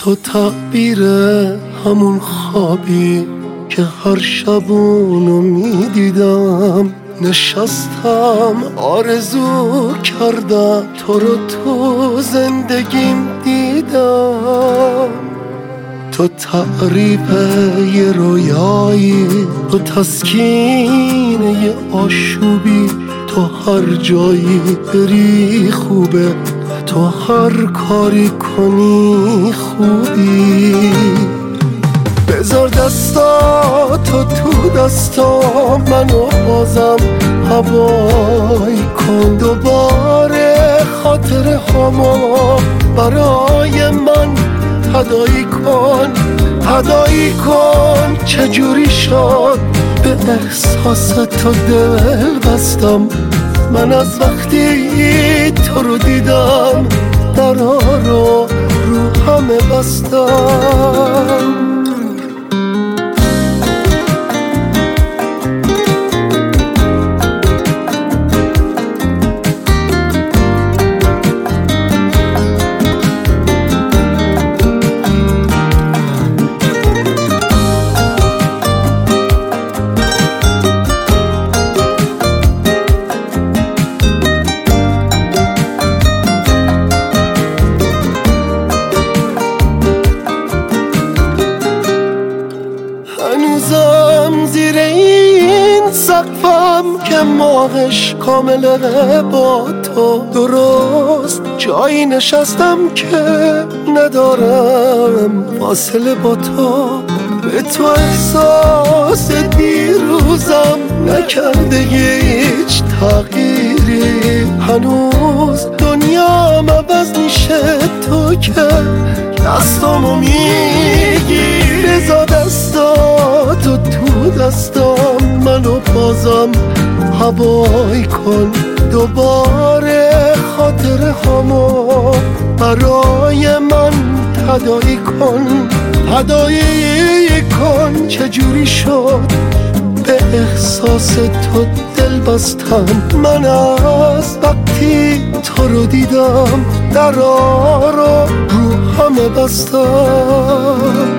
تو تعبیر همون خوابی که هر شب اونو میدیدم. نشستم آرزو کردم تو رو تو زندگیم دیدم. تو تعریف یه رویایی، تو تسکین یه آشوبی، تو هر جایی بری خوبه، تو هر کاری کنی خوبی. بذار دستاتو تو دستام، منو بازم هوای کن. دوباره خاطر هامو برای من هدایی کن، هدایی کن. چجوری شد به احساس تو دل بستم؟ من از وقتی تو رو دیدم درا رو همه بستم. هنوزم زیر این سقفم که ماهش کامله با تو، درست جایی نشستم که ندارم فاصله با تو. به تو احساس دیروزم نکرده هیچ تغییری، هنوز دنیام عوض میشه تو که دستامو میگی. بذار دستاتو تو دستام، منو بازم هوای کن. دوباره خاطر هامو برای من هدایی کن، هدایی کن. چجوری شد به احساس تو دل بستم؟ من از وقتی تو رو دیدم درا رو همه بستم.